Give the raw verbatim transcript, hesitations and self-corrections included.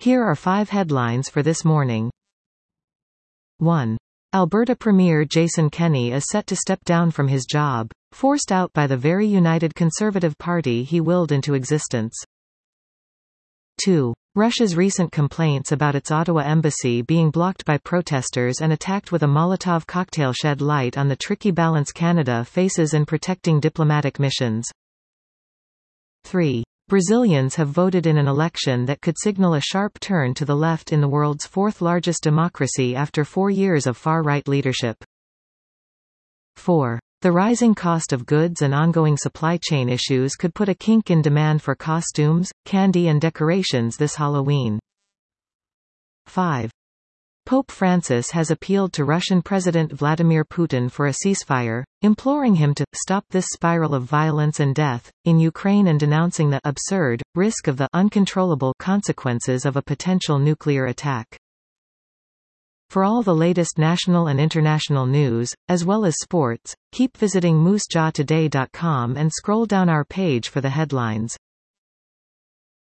Here are five headlines for this morning. one. Alberta Premier Jason Kenney is set to step down from his job, forced out by the very United Conservative Party he willed into existence. two. Russia's recent complaints about its Ottawa embassy being blocked by protesters and attacked with a Molotov cocktail shed light on the tricky balance Canada faces in protecting diplomatic missions. three. Brazilians have voted in an election that could signal a sharp turn to the left in the world's fourth-largest democracy after four years of far-right leadership. four. The rising cost of goods and ongoing supply chain issues could put a kink in demand for costumes, candy and decorations this Halloween. five. Pope Francis has appealed to Russian President Vladimir Putin for a ceasefire, imploring him to stop this spiral of violence and death in Ukraine and denouncing the absurd risk of the uncontrollable consequences of a potential nuclear attack. For all the latest national and international news, as well as sports, keep visiting moose jaw today dot com and scroll down our page for the headlines.